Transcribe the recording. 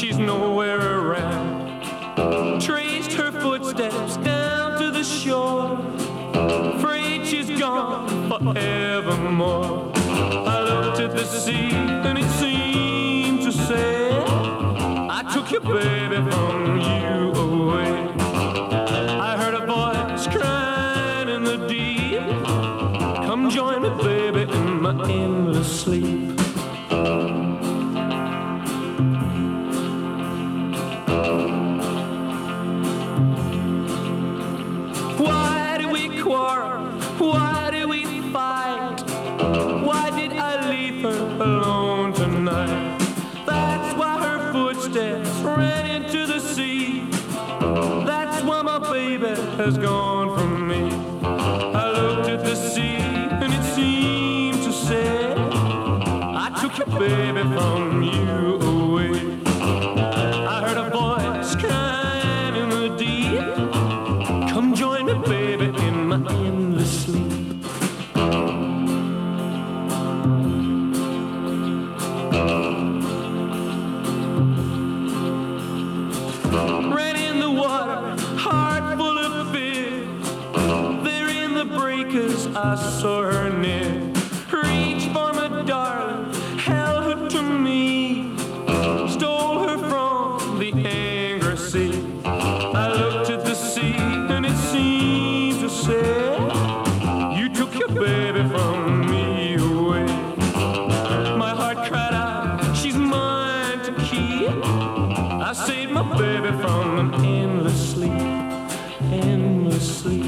she's nowhere around. Traced her footsteps down to the shore, afraid she's gone forevermore. I looked at the sea and it seemed to say, I took your baby from you away. I heard a voice crying in the deep, come join me, baby, in my endless sleep. Why did we quarrel? Why did we fight? Why did I leave her alone tonight? That's why her footsteps ran into the sea. That's why my baby has gone from me. I looked at the sea and it seemed to say, I took your baby from you away. I heard a voice crying in the deep, come join me, baby, in my endless sleep. Ran in the water, heart full of fear. There in the breakers I saw her near. Reached for my darling, held her to me, stole her from the angry sea. I looked at the sea and it seemed to say, you took your baby from me away. My heart cried out, she's mine to keep. I saved my baby from an endless sleep, endless sleep.